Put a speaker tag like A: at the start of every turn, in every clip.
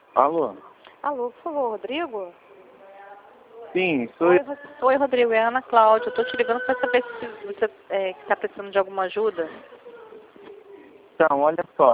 A: Alô?
B: Alô, por favor, Rodrigo?
A: Sim, sou
B: Oi, Oi, Rodrigo, é a Ana Cláudia. Eu tô te ligando para saber se você está precisando de alguma ajuda.
A: Então, olha só,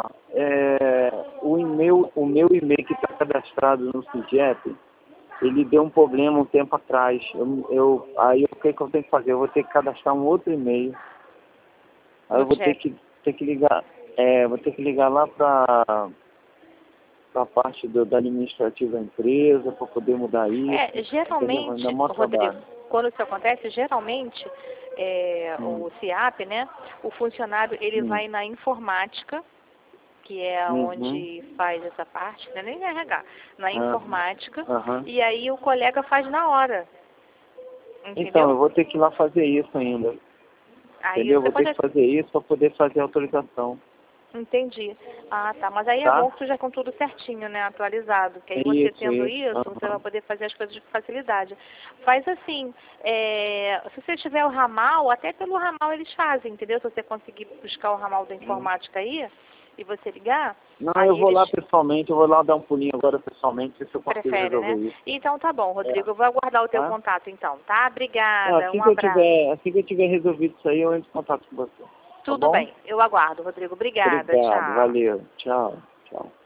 A: o meu e-mail que está cadastrado no CIGEP, ele deu um problema um tempo atrás. Aí o que eu tenho que fazer? Eu vou ter que cadastrar um outro e-mail. Aí eu vou ter que ligar, vou ter que ligar lá para a parte da administrativa da empresa para poder mudar isso.
B: Geralmente, Rodrigo, quando isso acontece, geralmente o CIAP, né, o funcionário, ele vai na informática, que é onde faz essa parte, né, nem RH, na informática, e aí o colega faz na hora. Entendeu?
A: Então, eu vou ter que ir lá fazer isso ainda.
B: Aí
A: entendeu? Eu vou ter que fazer isso para poder fazer a autorização.
B: Entendi. Ah, tá. Mas aí é bom que tu já com tudo certinho, né? Atualizado. Que aí você tendo isso, você vai poder fazer as coisas com facilidade. Faz assim, se você tiver o ramal, até pelo ramal eles fazem, entendeu? Se você conseguir buscar o ramal da informática aí e você ligar.
A: Não, eu vou lá pessoalmente, eu vou lá dar um pulinho agora pessoalmente, ver se eu consigo resolver isso.
B: Então tá bom, Rodrigo. Eu vou aguardar o teu contato então, tá? Obrigada.
A: Assim
B: Um abraço.
A: Assim que eu tiver resolvido isso aí, eu entro em contato com você.
B: Tudo bem. Eu aguardo, Rodrigo. Obrigada.
A: Obrigado,
B: Tchau.
A: valeu. Tchau, tchau.